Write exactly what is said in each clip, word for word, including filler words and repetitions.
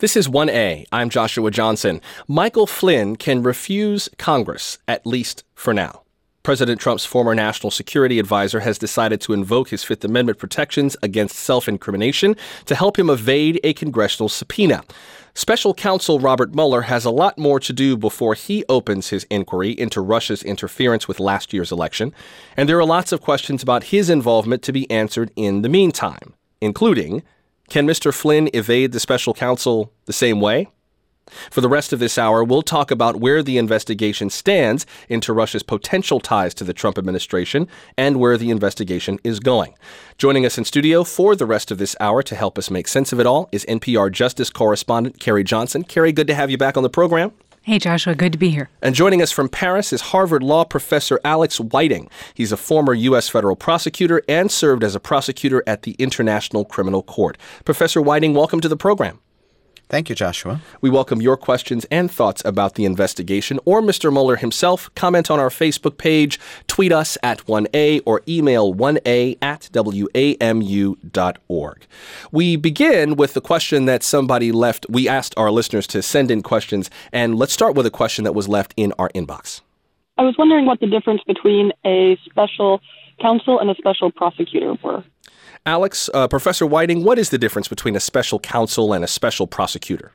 This is one A. I'm Joshua Johnson. Michael Flynn can refuse Congress, at least for now. President Trump's former national security advisor has decided to invoke his Fifth Amendment protections against self-incrimination to help him evade a congressional subpoena. Special counsel Robert Mueller has a lot more to do before he opens his inquiry into Russia's interference with last year's election, and there are lots of questions about his involvement to be answered in the meantime, including, can Mister Flynn evade the special counsel the same way? For the rest of this hour, we'll talk about where the investigation stands into Russia's potential ties to the Trump administration and where the investigation is going. Joining us in studio for the rest of this hour to help us make sense of it all is N P R Justice correspondent Carrie Johnson. Carrie, good to have you back on the program. Hey, Joshua, good to be here. And joining us from Paris is Harvard Law professor Alex Whiting. He's a former U S federal prosecutor and served as a prosecutor at the International Criminal Court. Professor Whiting, welcome to the program. Thank you, Joshua. We welcome your questions and thoughts about the investigation, or Mister Mueller himself. Comment on our Facebook page, tweet us at one A, or email one A at W A M U dot org. We begin with the question that somebody left. We asked our listeners to send in questions, and let's start with a question that was left in our inbox. I was wondering what the difference between a special counsel and a special prosecutor were. Alex, uh, Professor Whiting, what is the difference between a special counsel and a special prosecutor?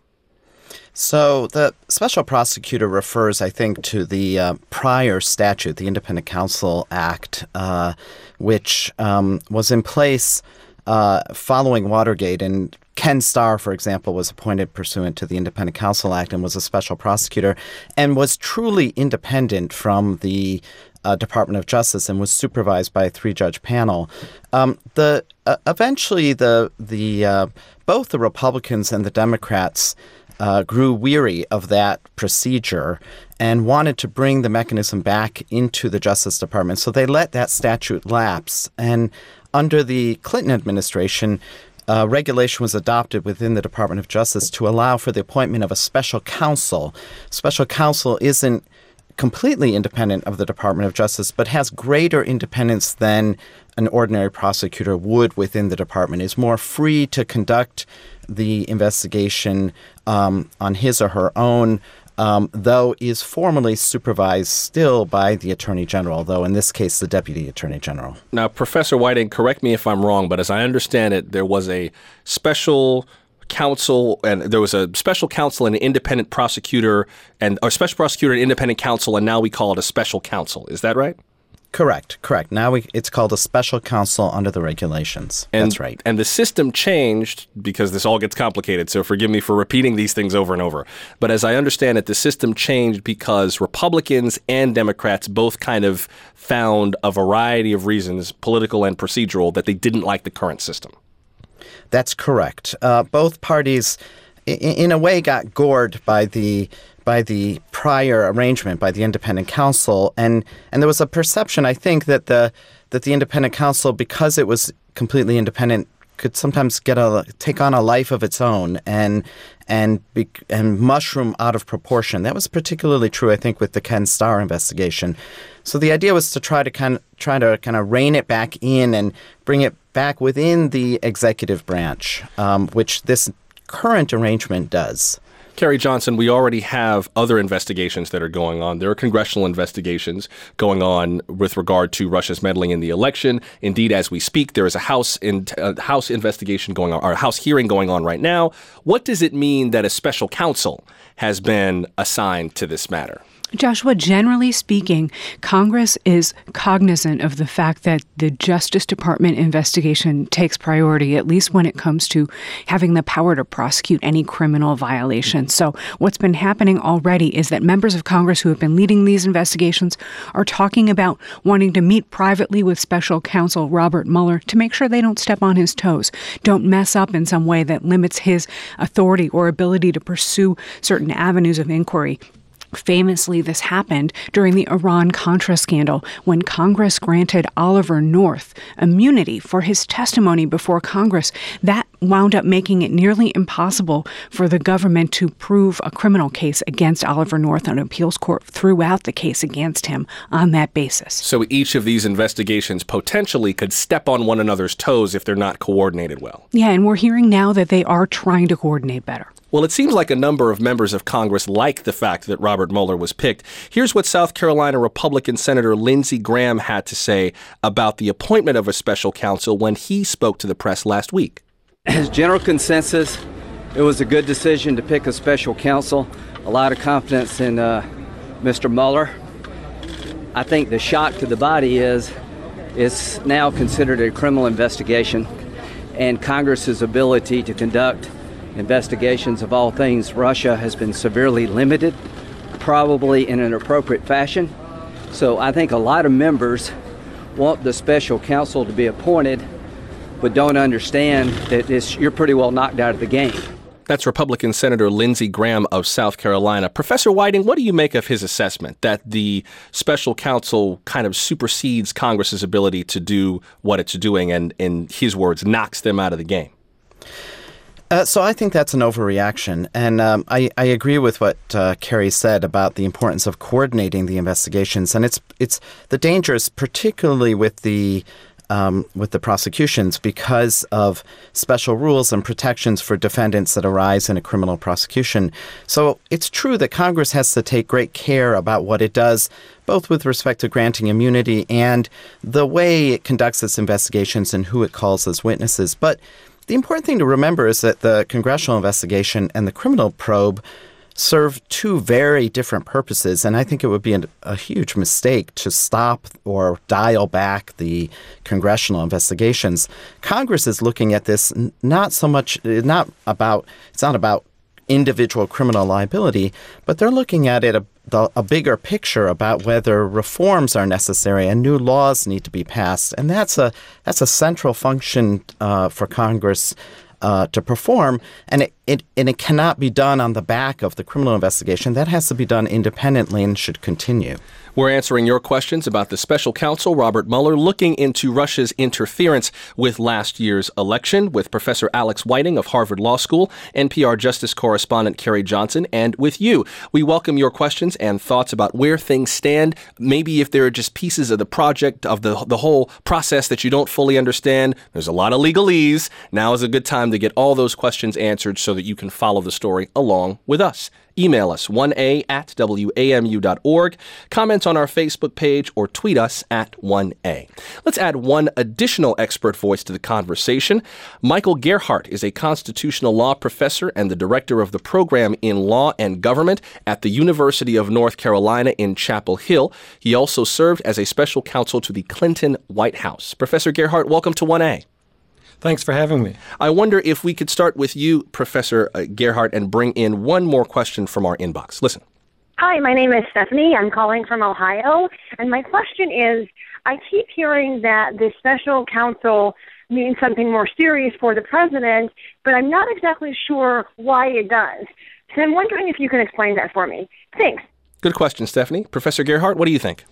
So the special prosecutor refers, I think, to the uh, prior statute, the Independent Counsel Act, uh, which um, was in place uh, following Watergate. And Ken Starr, for example, was appointed pursuant to the Independent Counsel Act and was a special prosecutor and was truly independent from the Uh, Department of Justice and was supervised by a three-judge panel. Um, the uh, eventually, the the uh, both the Republicans and the Democrats uh, grew weary of that procedure and wanted to bring the mechanism back into the Justice Department. So they let that statute lapse. And under the Clinton administration, Uh, regulation was adopted within the Department of Justice to allow for the appointment of a special counsel. Special counsel isn't completely independent of the Department of Justice, but has greater independence than an ordinary prosecutor would within the department, is more free to conduct the investigation um, on his or her own, um, though is formally supervised still by the Attorney General, though in this case, the Deputy Attorney General. Now, Professor Whiting, correct me if I'm wrong, but as I understand it, there was a special counsel, and there was a special counsel and an independent prosecutor, and or special prosecutor and independent counsel, and now we call it a special counsel. Is that right? Correct, correct. Now we, it's called a special counsel under the regulations. And, That's right. And the system changed because this all gets complicated, so forgive me for repeating these things over and over. But as I understand it, the system changed because Republicans and Democrats both kind of found a variety of reasons, political and procedural, that they didn't like the current system. That's correct. Uh, both parties, in, in a way, got gored by the by the prior arrangement by the independent counsel, and and there was a perception, I think, that the that the independent counsel, because it was completely independent, could sometimes get a take on a life of its own and and be, and mushroom out of proportion. That was particularly true, I think, with the Ken Starr investigation. So the idea was to try to kind of try to kind of rein it back in and bring it back within the executive branch, um, which this current arrangement does. Carrie Johnson, we already have other investigations that are going on. There are congressional investigations going on with regard to Russia's meddling in the election. Indeed, as we speak, there is a House in, uh, House investigation going on, or a House hearing going on right now. What does it mean that a special counsel has been assigned to this matter? Joshua, generally speaking, Congress is cognizant of the fact that the Justice Department investigation takes priority, at least when it comes to having the power to prosecute any criminal violation. So what's been happening already is that members of Congress who have been leading these investigations are talking about wanting to meet privately with special counsel Robert Mueller to make sure they don't step on his toes, don't mess up in some way that limits his authority or ability to pursue certain avenues of inquiry. Famously, this happened during the Iran-Contra scandal when Congress granted Oliver North immunity for his testimony before Congress. That wound up making it nearly impossible for the government to prove a criminal case against Oliver North. An appeals court threw out the case against him on that basis. So each of these investigations potentially could step on one another's toes if they're not coordinated well. Yeah, and we're hearing now that they are trying to coordinate better. Well, it seems like a number of members of Congress like the fact that Robert Mueller was picked. Here's what South Carolina Republican Senator Lindsey Graham had to say about the appointment of a special counsel when he spoke to the press last week. As general consensus, it was a good decision to pick a special counsel. A lot of confidence in uh, Mister Mueller. I think the shock to the body is it's now considered a criminal investigation, and Congress's ability to conduct investigations of all things Russia has been severely limited, probably in an appropriate fashion. So I think a lot of members want the special counsel to be appointed, but don't understand that it's, you're pretty well knocked out of the game. That's Republican Senator Lindsey Graham of South Carolina. Professor Whiting, what do you make of his assessment that the special counsel kind of supersedes Congress's ability to do what it's doing and, in his words, knocks them out of the game? Uh, so I think that's an overreaction. And um, I, I agree with what uh, Kerry said about the importance of coordinating the investigations. And it's it's the dangers, particularly with the um, with the prosecutions, because of special rules and protections for defendants that arise in a criminal prosecution. So it's true that Congress has to take great care about what it does, both with respect to granting immunity and the way it conducts its investigations and who it calls as witnesses. But the important thing to remember is that the congressional investigation and the criminal probe serve two very different purposes, and I think it would be a, a huge mistake to stop or dial back the congressional investigations. Congress is looking at this not so much, not about, it's not about individual criminal liability, but they're looking at it a, the, a bigger picture about whether reforms are necessary and new laws need to be passed. And that's a that's a central function uh, for Congress uh, to perform. And it, it and it cannot be done on the back of the criminal investigation. That has to be done independently and should continue. We're answering your questions about the special counsel, Robert Mueller, looking into Russia's interference with last year's election with Professor Alex Whiting of Harvard Law School, N P R Justice correspondent Kerry Johnson, and with you. We welcome your questions and thoughts about where things stand. Maybe if there are just pieces of the project, of the, the whole process that you don't fully understand. There's a lot of legalese. Now is a good time to get all those questions answered so that you can follow the story along with us. Email us one a at w a m u dot org, comment on our Facebook page, or tweet us at one a. Let's add one additional expert voice to the conversation. Michael Gerhardt is a constitutional law professor and the director of the program in law and government at the University of North Carolina in Chapel Hill. He also served as a special counsel to the Clinton White House. Professor Gerhardt, welcome to one A. Thanks for having me. I wonder if we could start with you, Professor Gerhardt, and bring in one more question from our inbox. Listen. Hi, my name is Stephanie. I'm calling from Ohio. And my question is, I keep hearing that the special counsel means something more serious for the president, but I'm not exactly sure why it does. So I'm wondering if you can explain that for me. Thanks. Good question, Stephanie. Professor Gerhardt, what do you think?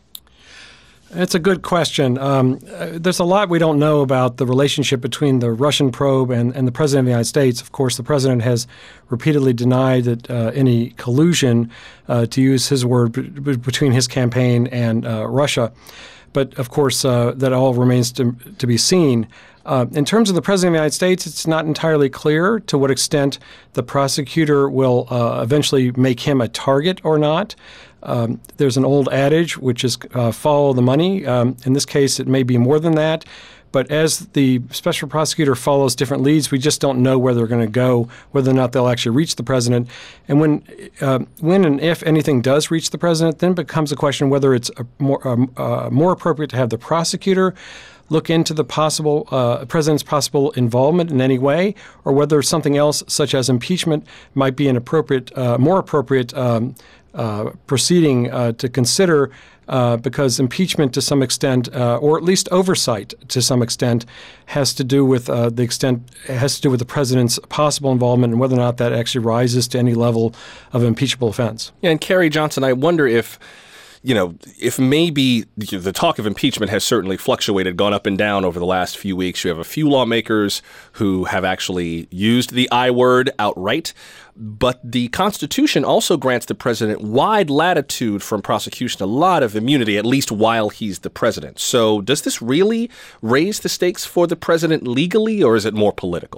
It's a good question. Um, there's a lot we don't know about the relationship between the Russian probe and, and the President of the United States. Of course, the President has repeatedly denied that uh, any collusion, uh, to use his word, b- between his campaign and uh, Russia. But, of course, uh, that all remains to, to be seen. Uh, in terms of the President of the United States, it's not entirely clear to what extent the prosecutor will uh, eventually make him a target or not. Um, there's an old adage, which is uh, follow the money. Um, in this case, it may be more than that. But as the special prosecutor follows different leads, we just don't know where they're going to go, whether or not they'll actually reach the president. And when uh, when and if anything does reach the president, then becomes a question whether it's a more, um, uh, more appropriate to have the prosecutor look into the possible uh, president's possible involvement in any way, or whether something else, such as impeachment, might be an appropriate, uh, more appropriate um, uh, proceeding uh, to consider. Uh, because impeachment to some extent, uh, or at least oversight to some extent, has to do with uh, the extent has to do with the president's possible involvement and whether or not that actually rises to any level of impeachable offense. Yeah, and Kerry Johnson, I wonder if, you know, if maybe the talk of impeachment has certainly fluctuated, gone up and down over the last few weeks. You have a few lawmakers who have actually used the I word outright. But the Constitution also grants the president wide latitude from prosecution, a lot of immunity, at least while he's the president. So does this really raise the stakes for the president legally, or is it more political?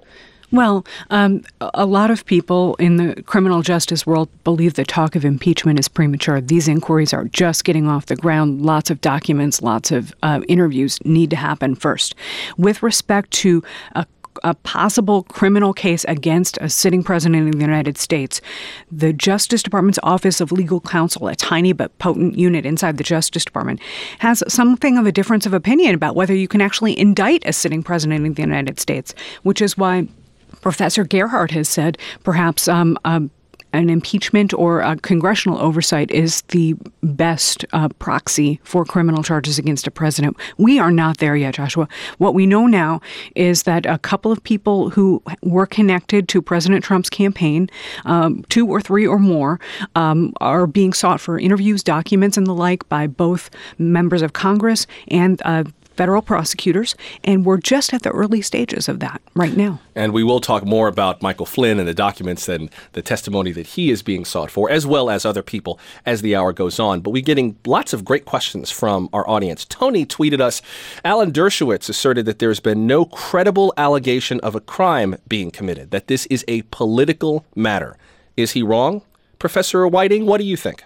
Well, um, a lot of people in the criminal justice world believe that talk of impeachment is premature. These inquiries are just getting off the ground. Lots of documents, lots of uh, interviews need to happen first. With respect to a a possible criminal case against a sitting president of the United States, the Justice Department's Office of Legal Counsel, a tiny but potent unit inside the Justice Department, has something of a difference of opinion about whether you can actually indict a sitting president of the United States, which is why Professor Gerhardt has said perhaps um, um, an impeachment or a congressional oversight is the best uh, proxy for criminal charges against a president. We are not there yet, Joshua. What we know now is that a couple of people who were connected to President Trump's campaign, um, two or three or more, um, are being sought for interviews, documents, and the like by both members of Congress and uh, federal prosecutors, and we're just at the early stages of that right now. And we will talk more about Michael Flynn and the documents and the testimony that he is being sought for, as well as other people as the hour goes on. But we're getting lots of great questions from our audience. Tony tweeted us, Alan Dershowitz asserted that there's been no credible allegation of a crime being committed, that this is a political matter. Is he wrong? Professor Whiting, what do you think?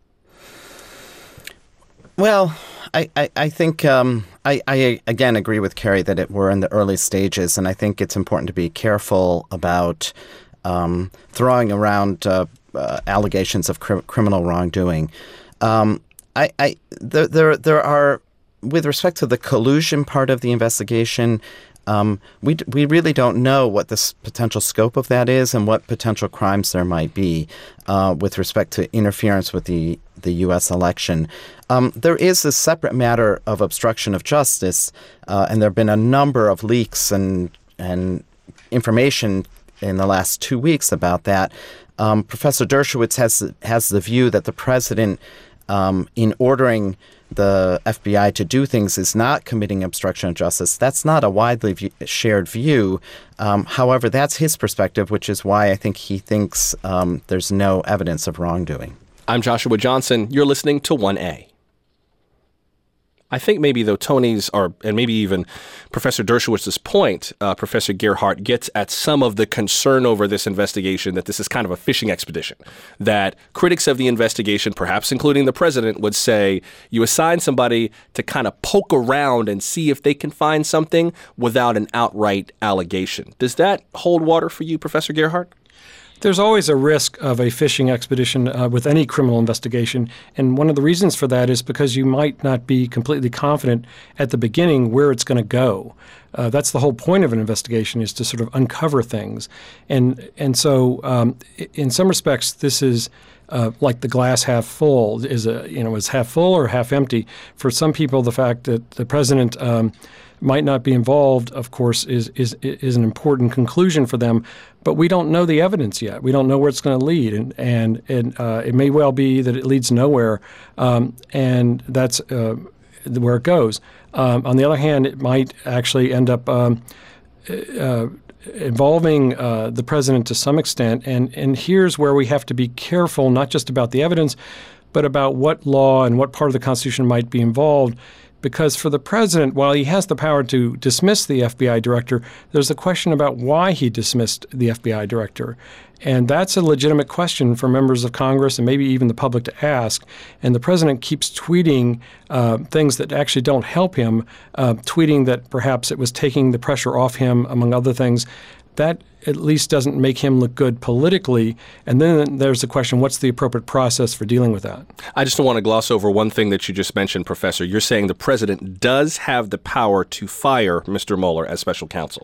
Well, I, I, I think um, I, I, again, agree with Carrie that it, we're in the early stages, and I think it's important to be careful about um, throwing around uh, uh, allegations of cr- criminal wrongdoing. Um, I, I, there, there, there are, with respect to the collusion part of the investigation, um, we we really don't know what the s- potential scope of that is and what potential crimes there might be uh, with respect to interference with the the U S election. Um, there is a separate matter of obstruction of justice, uh, and there have been a number of leaks and and information in the last two weeks about that. Um, Professor Dershowitz has has the view that the president, um, in ordering the F B I to do things, is not committing obstruction of justice. That's not a widely view, shared view. Um, however, that's his perspective, which is why I think he thinks um, there's no evidence of wrongdoing. I'm Joshua Johnson. You're listening to one A. I think maybe, though, Tony's, or and maybe even Professor Dershowitz's point, uh, Professor Gerhardt gets at some of the concern over this investigation, that this is kind of a fishing expedition, that critics of the investigation, perhaps including the president, would say you assign somebody to kind of poke around and see if they can find something without an outright allegation. Does that hold water for you, Professor Gerhardt? There's always a risk of a fishing expedition uh, with any criminal investigation, and one of the reasons for that is because you might not be completely confident at the beginning where it's going to go. Uh, that's the whole point of an investigation, is to sort of uncover things. And and so um, in some respects, this is uh, like the glass half full. Is a you know is half full or half empty? For some people, the fact that the president um, might not be involved, of course, is is is an important conclusion for them. But we don't know the evidence yet. We don't know where it's going to lead, and and, and uh, it may well be that it leads nowhere, um, and that's uh, where it goes. Um, on the other hand, it might actually end up um, uh, involving uh, the president to some extent, and and here's where we have to be careful, not just about the evidence, but about what law and what part of the Constitution might be involved. Because for the president, while he has the power to dismiss the F B I director, there's a question about why he dismissed the F B I director. And that's a legitimate question for members of Congress and maybe even the public to ask. And the president keeps tweeting uh, things that actually don't help him, uh, tweeting that perhaps it was taking the pressure off him, among other things. That at least doesn't make him look good politically. And then there's the question, what's the appropriate process for dealing with that? I just don't want to gloss over one thing that you just mentioned, Professor. You're saying the president does have the power to fire Mister Mueller as special counsel.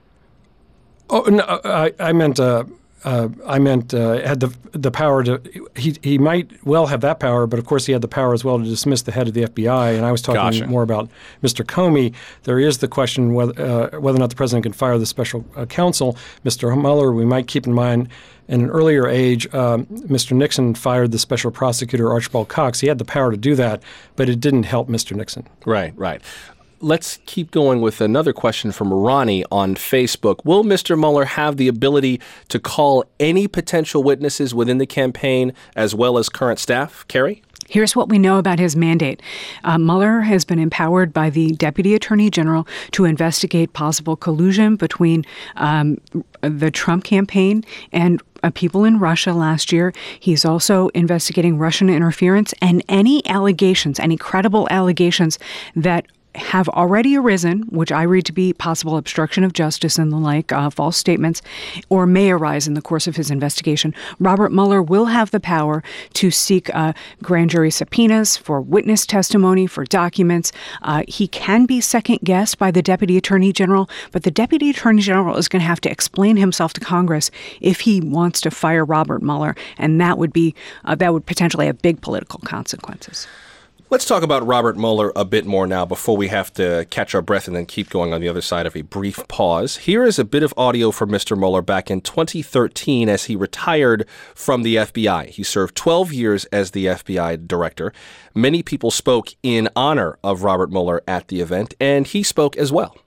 Oh, no, I, I meant... Uh, Uh, I meant uh, had the the power to he he might well have that power, but of course he had the power as well to dismiss the head of the F B I. And I was talking Gotcha. more about Mister Comey. There is the question whether uh, whether or not the president can fire the special uh, counsel, Mister Mueller. We might keep in mind, in an earlier age, um, Mister Nixon fired the special prosecutor Archibald Cox. He had the power to do that, but it didn't help Mister Nixon. Right, right. Let's keep going with another question from Ronnie on Facebook. Will Mister Mueller have the ability to call any potential witnesses within the campaign as well as current staff? Carrie? Here's what we know about his mandate. Uh, Mueller has been empowered by the Deputy Attorney General to investigate possible collusion between um, the Trump campaign and uh, people in Russia last year. He's also investigating Russian interference and any allegations, any credible allegations that have already arisen, which I read to be possible obstruction of justice and the like, uh, false statements, or may arise in the course of his investigation. Robert Mueller will have the power to seek uh, grand jury subpoenas for witness testimony, for documents. Uh, he can be second-guessed by the Deputy Attorney General, but the Deputy Attorney General is going to have to explain himself to Congress if he wants to fire Robert Mueller, and that would be uh, that would potentially have big political consequences. Let's talk about Robert Mueller a bit more now before we have to catch our breath and then keep going on the other side of a brief pause. Here is a bit of audio from Mister Mueller back in twenty thirteen as he retired from the F B I. He served twelve years as the F B I director. Many people spoke in honor of Robert Mueller at the event, and he spoke as well.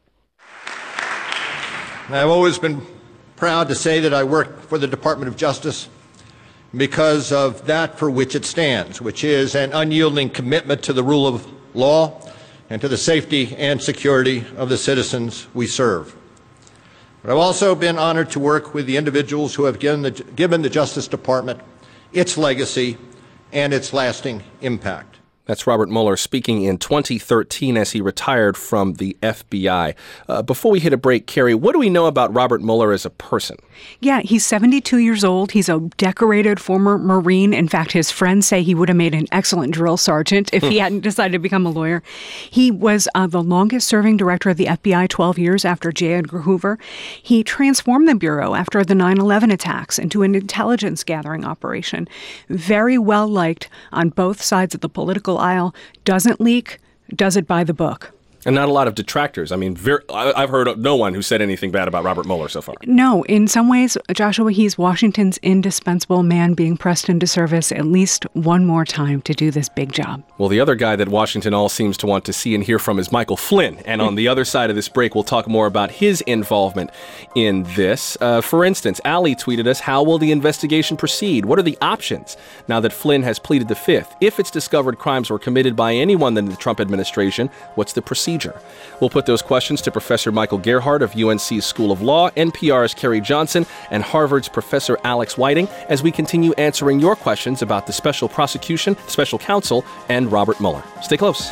I've always been proud to say that I work for the Department of Justice because of that for which it stands, which is an unyielding commitment to the rule of law and to the safety and security of the citizens we serve. But I've also been honored to work with the individuals who have given the, given the Justice Department its legacy and its lasting impact. That's Robert Mueller speaking in twenty thirteen as he retired from the F B I. Uh, before we hit a break, Carrie, what do we know about Robert Mueller as a person? Yeah, he's seventy-two years old. He's a decorated former Marine. In fact, his friends say he would have made an excellent drill sergeant if he hadn't decided to become a lawyer. He was uh, the longest-serving director of the F B I, twelve years after J. Edgar Hoover. He transformed the Bureau after the nine eleven attacks into an intelligence-gathering operation. Very well-liked on both sides of the political aisle, doesn't leak, does it by the book. And not a lot of detractors. I mean, very, I've heard of no one who said anything bad about Robert Mueller so far. No, in some ways, Joshua, he's Washington's indispensable man being pressed into service at least one more time to do this big job. Well, the other guy that Washington all seems to want to see and hear from is Michael Flynn. And on the other side of this break, we'll talk more about his involvement in this. Uh, for instance, Ali tweeted us, how will the investigation proceed? What are the options now that Flynn has pleaded the fifth? If it's discovered crimes were committed by anyone in the Trump administration, what's the procedure? We'll put those questions to Professor Michael Gerhardt of U N C's School of Law, N P R's Kerry Johnson, and Harvard's Professor Alex Whiting as we continue answering your questions about the special prosecution, special counsel, and Robert Mueller. Stay close.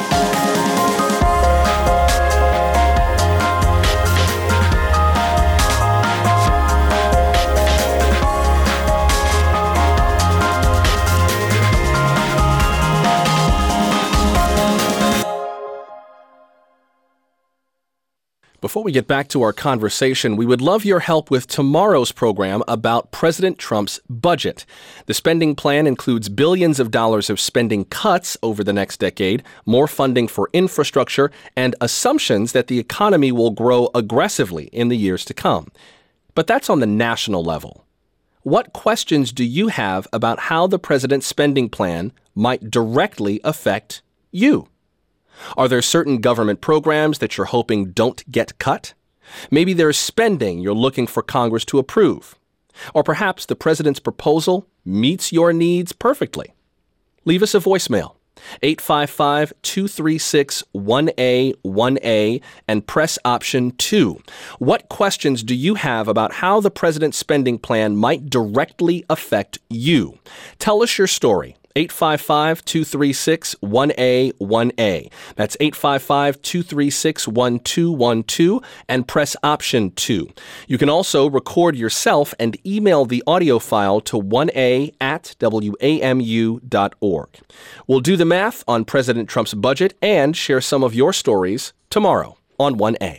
Before we get back to our conversation, we would love your help with tomorrow's program about President Trump's budget. The spending plan includes billions of dollars of spending cuts over the next decade, more funding for infrastructure, and assumptions that the economy will grow aggressively in the years to come. But that's on the national level. What questions do you have about how the president's spending plan might directly affect you? Are there certain government programs that you're hoping don't get cut? Maybe there's spending you're looking for Congress to approve. Or perhaps the president's proposal meets your needs perfectly. Leave us a voicemail, eight five five, two three six, one A one A, and press option two. What questions do you have about how the president's spending plan might directly affect you? Tell us your story. eight five five, two three six, one A one A. That's eight five five, two three six, one two one two and press option two. You can also record yourself and email the audio file to one A at W A M U dot org. We'll do the math on President Trump's budget and share some of your stories tomorrow on one A.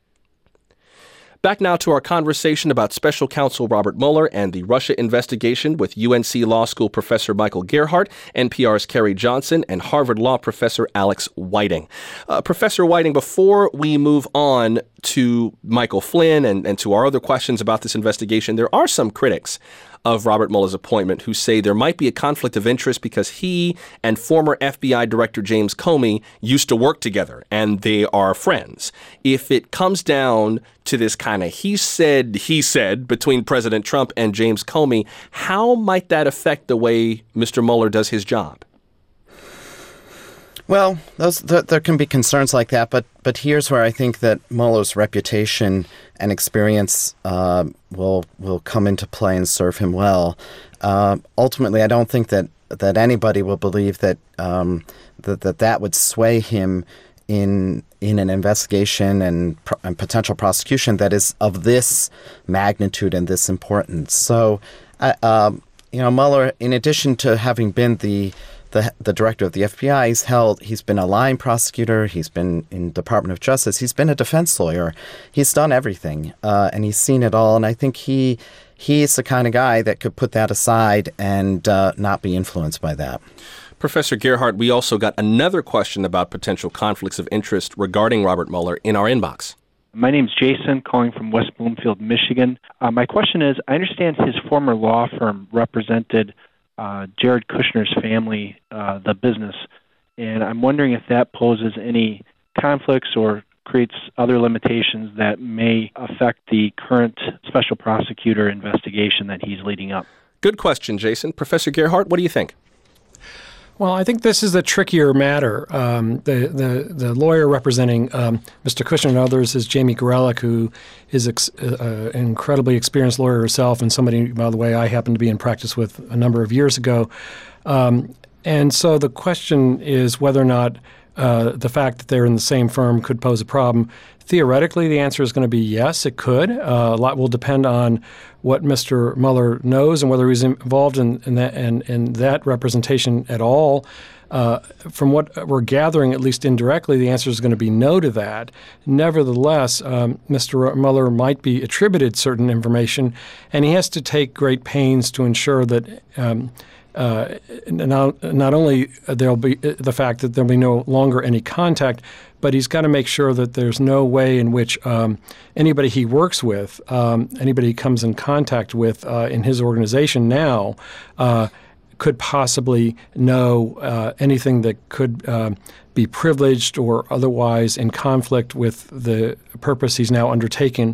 Back now to our conversation about Special Counsel Robert Mueller and the Russia investigation with U N C Law School Professor Michael Gerhardt, N P R's Kerry Johnson, and Harvard Law Professor Alex Whiting. Uh, Professor Whiting, before we move on to Michael Flynn and, and to our other questions about this investigation, there are some critics of Robert Mueller's appointment who say there might be a conflict of interest because he and former F B I Director James Comey used to work together and they are friends. If it comes down to this kind of he said, he said between President Trump and James Comey, how might that affect the way Mister Mueller does his job? Well, those th- there can be concerns like that, but but here's where I think that Mueller's reputation and experience uh, will will come into play and serve him well. Uh, ultimately, I don't think that, that anybody will believe that, um, that that that would sway him in in an investigation and, pro- and potential prosecution that is of this magnitude and this importance. So, uh, um, you know, Mueller, in addition to having been the The, the director of the F B I, he's held, he's been a line prosecutor, he's been in Department of Justice, he's been a defense lawyer. He's done everything, uh, and he's seen it all. And I think he he's the kind of guy that could put that aside and uh, not be influenced by that. Professor Gerhardt, we also got another question about potential conflicts of interest regarding Robert Mueller in our inbox. My name's Jason, calling from West Bloomfield, Michigan. Uh, my question is, I understand his former law firm represented Uh, Jared Kushner's family, uh, the business, and I'm wondering if that poses any conflicts or creates other limitations that may affect the current special prosecutor investigation that he's leading up. Good question, Jason. Professor Gerhardt, what do you think? Well, I think this is a trickier matter. Um, the, the the lawyer representing um, Mister Kushner and others is Jamie Gorelick, who is ex- uh, an incredibly experienced lawyer herself, and somebody, by the way, I happened to be in practice with a number of years ago. Um, and so the question is whether or not uh, the fact that they're in the same firm could pose a problem. Theoretically, the answer is going to be yes, it could. Uh, a lot will depend on what Mister Mueller knows and whether he's involved in, in that in, in that representation at all. Uh, from what we're gathering, at least indirectly, the answer is going to be no to that. Nevertheless, um, Mister Mueller might be attributed certain information, and he has to take great pains to ensure that um, uh, not, not only there'll be the fact that there'll be no longer any contact, but he's got to make sure that there's no way in which um, anybody he works with, um, anybody he comes in contact with uh, in his organization now, uh, could possibly know uh, anything that could uh, be privileged or otherwise in conflict with the purpose he's now undertaken.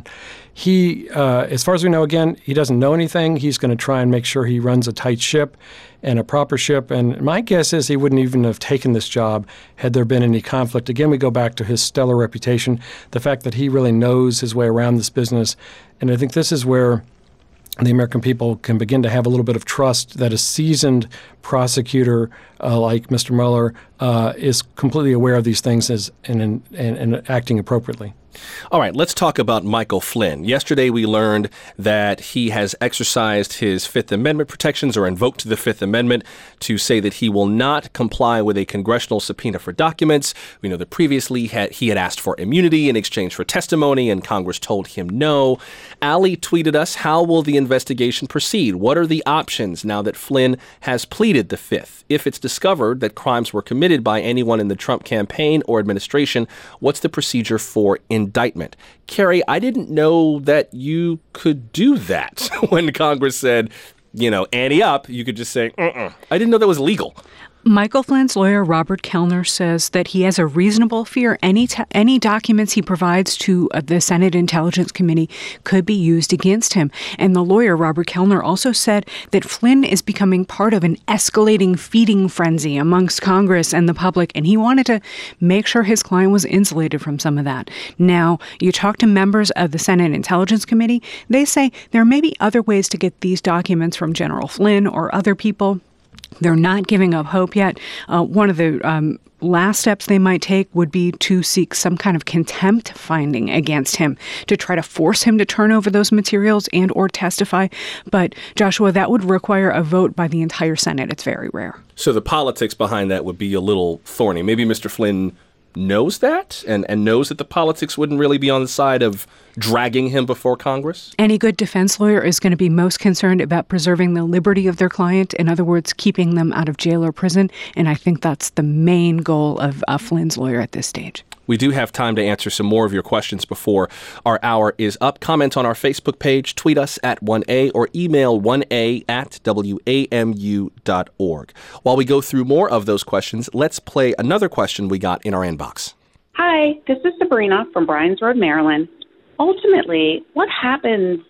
He, uh, as far as we know, again, he doesn't know anything. He's going to try and make sure he runs a tight ship and a proper ship. And my guess is he wouldn't even have taken this job had there been any conflict. Again, we go back to his stellar reputation, the fact that he really knows his way around this business. And I think this is where the American people can begin to have a little bit of trust that a seasoned prosecutor uh, like Mister Mueller uh, is completely aware of these things as, and, and, and acting appropriately. All right, let's talk about Michael Flynn. Yesterday we learned that he has exercised his Fifth Amendment protections or invoked the Fifth Amendment to say that he will not comply with a congressional subpoena for documents. We know that previously had, he had asked for immunity in exchange for testimony, and Congress told him no. Ali tweeted us, how will the investigation proceed? What are the options now that Flynn has pleaded the Fifth? If it's discovered that crimes were committed by anyone in the Trump campaign or administration, what's the procedure for indictment? Carrie, I didn't know that you could do that when Congress said, you know, ante up. You could just say, uh-uh. I didn't know that was legal. Michael Flynn's lawyer, Robert Kellner, says that he has a reasonable fear any t- any documents he provides to uh, the Senate Intelligence Committee could be used against him. And the lawyer, Robert Kellner, also said that Flynn is becoming part of an escalating feeding frenzy amongst Congress and the public, and he wanted to make sure his client was insulated from some of that. Now, you talk to members of the Senate Intelligence Committee, they say there may be other ways to get these documents from General Flynn or other people. They're not giving up hope yet. Uh, one of the um, last steps they might take would be to seek some kind of contempt finding against him to try to force him to turn over those materials and or testify. But, Joshua, that would require a vote by the entire Senate. It's very rare. So the politics behind that would be a little thorny. Maybe Mister Flynn knows that and, and knows that the politics wouldn't really be on the side of dragging him before Congress? Any good defense lawyer is going to be most concerned about preserving the liberty of their client. In other words, keeping them out of jail or prison. And I think that's the main goal of uh, Flynn's lawyer at this stage. We do have time to answer some more of your questions before our hour is up. Comment on our Facebook page, tweet us at one A, or email one A at W A M U dot org. While we go through more of those questions, let's play another question we got in our inbox. Hi, this is Sabrina from Bryan's Road, Maryland. Ultimately, what happens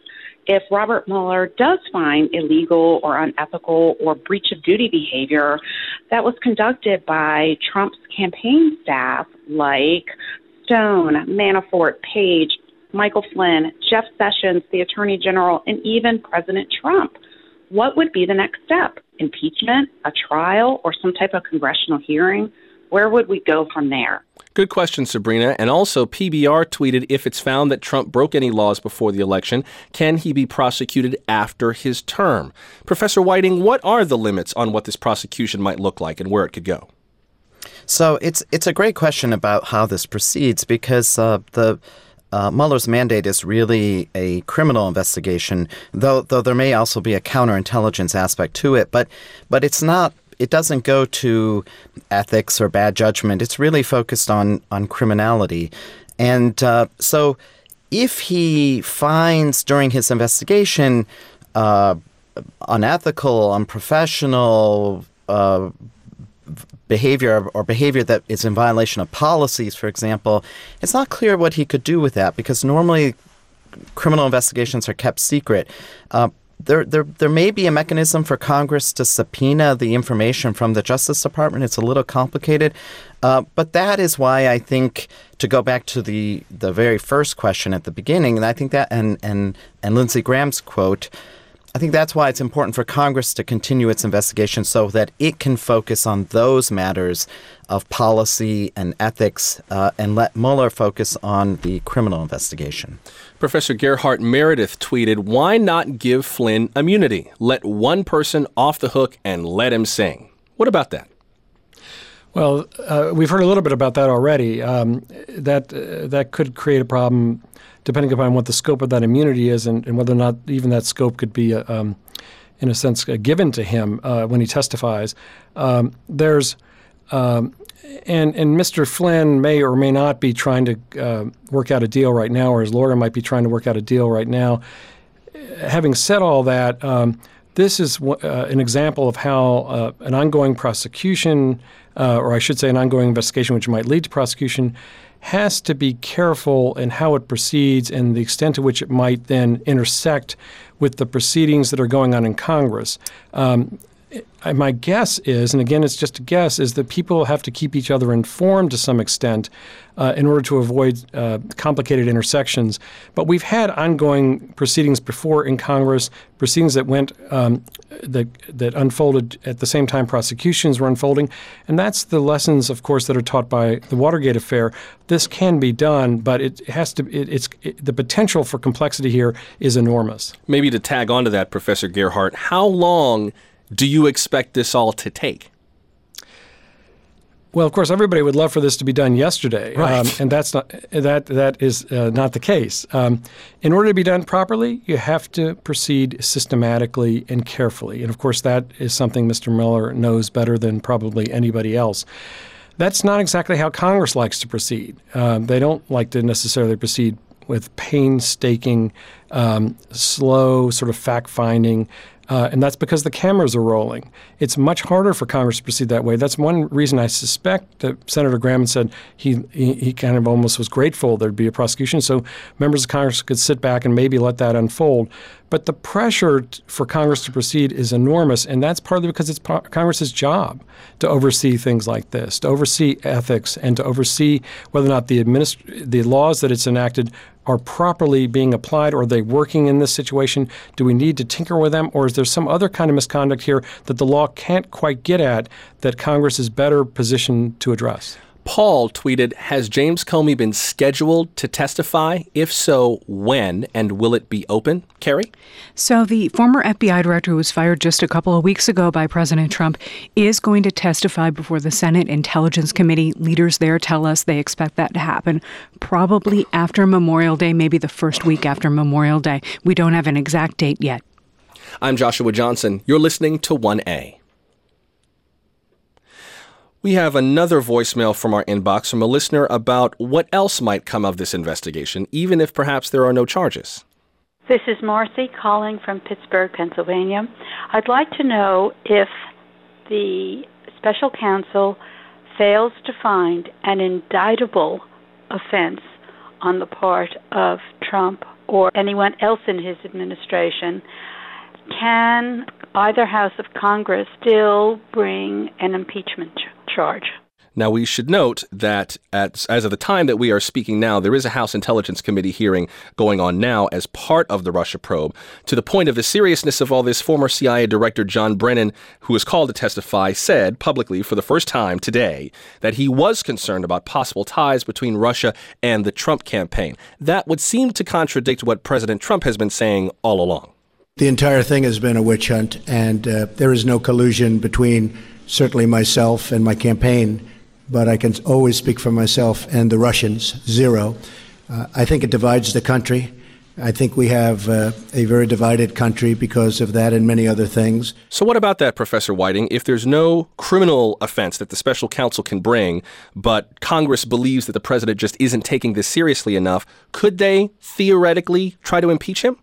if Robert Mueller does find illegal or unethical or breach of duty behavior that was conducted by Trump's campaign staff like Stone, Manafort, Page, Michael Flynn, Jeff Sessions, the Attorney General, and even President Trump, what would be the next step? Impeachment, a trial, or some type of congressional hearing? Where would we go from there? Good question, Sabrina. And also, P B R tweeted, if it's found that Trump broke any laws before the election, can he be prosecuted after his term? Professor Whiting, what are the limits on what this prosecution might look like and where it could go? So it's it's a great question about how this proceeds, because uh, the uh, Mueller's mandate is really a criminal investigation, though though there may also be a counterintelligence aspect to it. But but it's not. It doesn't go to ethics or bad judgment. It's really focused on on criminality. And uh, so if he finds during his investigation uh, unethical, unprofessional uh, behavior or behavior that is in violation of policies, for example, it's not clear what he could do with that, because normally criminal investigations are kept secret. Uh, There, there, there may be a mechanism for Congress to subpoena the information from the Justice Department. It's a little complicated, uh, but that is why I think, to go back to the, the very first question at the beginning, and I think that, and, and, and Lindsey Graham's quote, I think that's why it's important for Congress to continue its investigation so that it can focus on those matters of policy and ethics uh, and let Mueller focus on the criminal investigation. Professor Gerhardt Meredith tweeted, why not give Flynn immunity? Let one person off the hook and let him sing. What about that? Well, uh, we've heard a little bit about that already. Um, that uh, that could create a problem depending upon what the scope of that immunity is and, and whether or not even that scope could be, uh, um, in a sense, uh, given to him uh, when he testifies. Um, there's um, and and Mister Flynn may or may not be trying to uh, work out a deal right now, or his lawyer might be trying to work out a deal right now. Having said all that, um, this is uh, an example of how uh, an ongoing prosecution, uh, or I should say an ongoing investigation which might lead to prosecution, has to be careful in how it proceeds and the extent to which it might then intersect with the proceedings that are going on in Congress. Um, my guess is, and again it's just a guess, is that people have to keep each other informed to some extent uh, in order to avoid uh, complicated intersections. But we've had ongoing proceedings before in Congress, proceedings that went um, that that unfolded at the same time prosecutions were unfolding, and that's the lessons, of course, that are taught by the Watergate affair. This can be done, but it has to. It, it's it, the potential for complexity here is enormous. Maybe to tag onto that, Professor Gerhardt, how long do you expect this all to take? Well, of course, everybody would love for this to be done yesterday, right. um, and that's not that that is uh, not the case. Um, in order to be done properly, you have to proceed systematically and carefully, and of course, that is something Mister Mueller knows better than probably anybody else. That's not exactly how Congress likes to proceed. Um, they don't like to necessarily proceed with painstaking, um, slow sort of fact-finding. Uh, and that's because the cameras are rolling. It's much harder for Congress to proceed that way. That's one reason I suspect that Senator Graham said he, he he kind of almost was grateful there'd be a prosecution, so members of Congress could sit back and maybe let that unfold. But the pressure t- for Congress to proceed is enormous, and that's partly because it's po- Congress's job to oversee things like this, to oversee ethics, and to oversee whether or not the administ- the laws that it's enacted are properly being applied. Or are they working in this situation? Do we need to tinker with them? Or is there some other kind of misconduct here that the law can't quite get at that Congress is better positioned to address? Paul tweeted, has James Comey been scheduled to testify? If so, when? And will it be open? Carrie? So the former F B I director who was fired just a couple of weeks ago by President Trump is going to testify before the Senate Intelligence Committee. Leaders there tell us they expect that to happen probably after Memorial Day, maybe the first week after Memorial Day. We don't have an exact date yet. I'm Joshua Johnson. You're listening to one A. We have another voicemail from our inbox from a listener about what else might come of this investigation, even if perhaps there are no charges. This is Marcy calling from Pittsburgh, Pennsylvania. I'd like to know if the special counsel fails to find an indictable offense on the part of Trump or anyone else in his administration, can either house of Congress still bring an impeachment ch- charge? Now, we should note that at, as of the time that we are speaking now, there is a House Intelligence Committee hearing going on now as part of the Russia probe. To the point of the seriousness of all this, former C I A Director John Brennan, who was called to testify, said publicly for the first time today that he was concerned about possible ties between Russia and the Trump campaign. That would seem to contradict what President Trump has been saying all along. The entire thing has been a witch hunt, and uh, there is no collusion between certainly myself and my campaign. But I can always speak for myself and the Russians, zero. Uh, I think it divides the country. I think we have uh, a very divided country because of that and many other things. So what about that, Professor Whiting? If there's no criminal offense that the special counsel can bring, but Congress believes that the president just isn't taking this seriously enough, could they theoretically try to impeach him?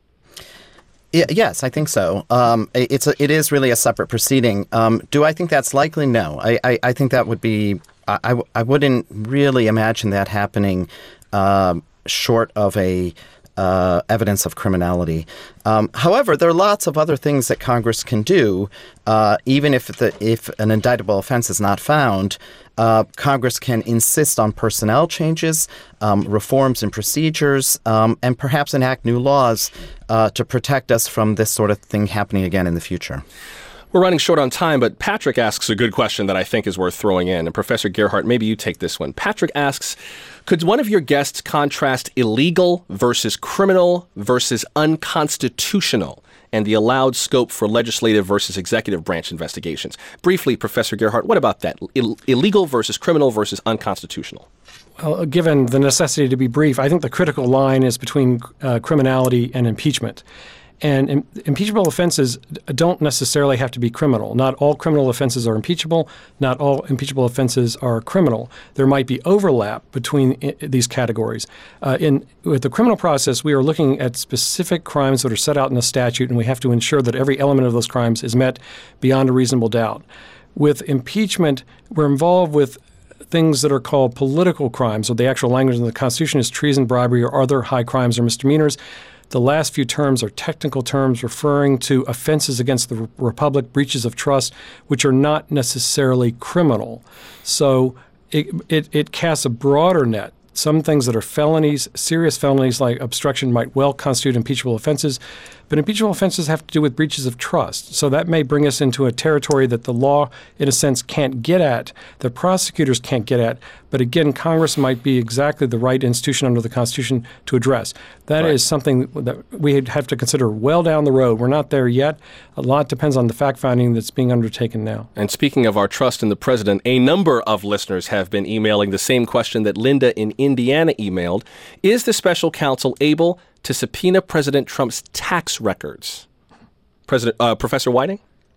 Yes, I think so. Um, it's a, it is really a separate proceeding. Um, do I think that's likely? No. I, I, I think that would be I, I wouldn't really imagine that happening um, short of a uh, evidence of criminality. Um, however, there are lots of other things that Congress can do, uh, even if the if an indictable offense is not found. Uh, Congress can insist on personnel changes, um, reforms in procedures, um, and perhaps enact new laws uh, to protect us from this sort of thing happening again in the future. We're running short on time, but Patrick asks a good question that I think is worth throwing in. And Professor Gerhardt, maybe you take this one. Patrick asks, could one of your guests contrast illegal versus criminal versus unconstitutional and the allowed scope for legislative versus executive branch investigations? Briefly, Professor Gerhardt, what about that? Ill- illegal versus criminal versus unconstitutional? Well, given the necessity to be brief, I think the critical line is between uh, criminality and impeachment. And im- impeachable offenses don't necessarily have to be criminal. Not all criminal offenses are impeachable. Not all impeachable offenses are criminal. There might be overlap between I- these categories. Uh, in with the criminal process, we are looking at specific crimes that are set out in the statute, and we have to ensure that every element of those crimes is met beyond a reasonable doubt. With impeachment, we're involved with things that are called political crimes, or the actual language in the Constitution is treason, bribery, or other high crimes or misdemeanors. The last few terms are technical terms referring to offenses against the republic, breaches of trust, which are not necessarily criminal. So it, it, it casts a broader net. Some things that are felonies, serious felonies like obstruction, might well constitute impeachable offenses, but impeachable offenses have to do with breaches of trust. So that may bring us into a territory that the law, in a sense, can't get at, that prosecutors can't get at. But again, Congress might be exactly the right institution under the Constitution to address. That right. is something that we have to consider well down the road. We're not there yet. A lot depends on the fact-finding that's being undertaken now. And speaking of our trust in the president, a number of listeners have been emailing the same question that Linda in Indiana emailed. Is the special counsel able to subpoena President Trump's tax records? President, uh, Professor Whiting?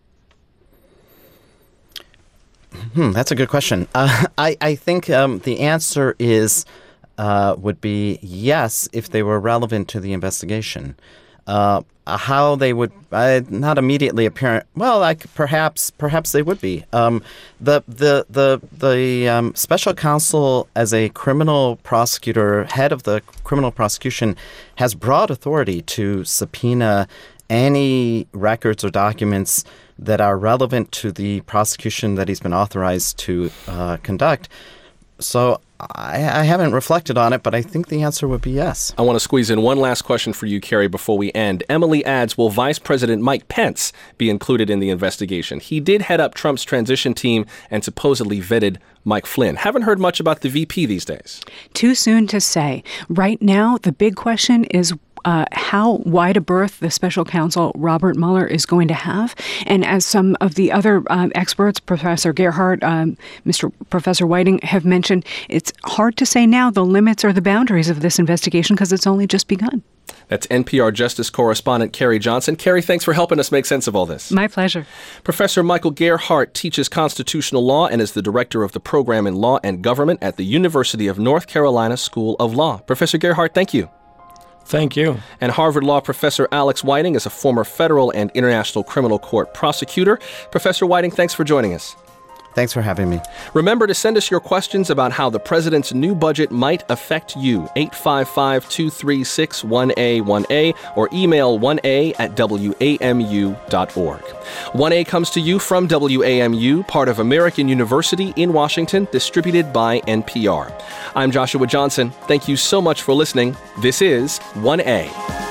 Hmm, that's a good question. Uh, I, I think um, the answer is uh, would be yes if they were relevant to the investigation. Uh, how they would uh, not immediately apparent. Well, like perhaps perhaps they would be. Um, the the the the um, special counsel, as a criminal prosecutor, head of the criminal prosecution, has broad authority to subpoena any records or documents that are relevant to the prosecution that he's been authorized to uh, conduct. So I, I haven't reflected on it, but I think the answer would be yes. I want to squeeze in one last question for you, Kerry, before we end. Emily adds, will Vice President Mike Pence be included in the investigation? He did head up Trump's transition team and supposedly vetted Mike Flynn. Haven't heard much about the V P these days. Too soon to say. Right now, the big question is Uh, how wide a berth the special counsel Robert Mueller is going to have. And as some of the other um, experts, Professor Gerhardt, um, Mister Professor Whiting, have mentioned, it's hard to say now the limits or the boundaries of this investigation because it's only just begun. That's N P R Justice Correspondent Kerry Johnson. Kerry, thanks for helping us make sense of all this. My pleasure. Professor Michael Gerhardt teaches constitutional law and is the director of the program in law and government at the University of North Carolina School of Law. Professor Gerhardt, thank you. Thank you. And Harvard Law professor Alex Whiting is a former federal and international criminal court prosecutor. Professor Whiting, thanks for joining us. Thanks for having me. Remember to send us your questions about how the president's new budget might affect you. eight five five, two three six, one A one A or email one A at W A M U dot org. one A comes to you from W A M U, part of American University in Washington, distributed by N P R. I'm Joshua Johnson. Thank you so much for listening. This is one A.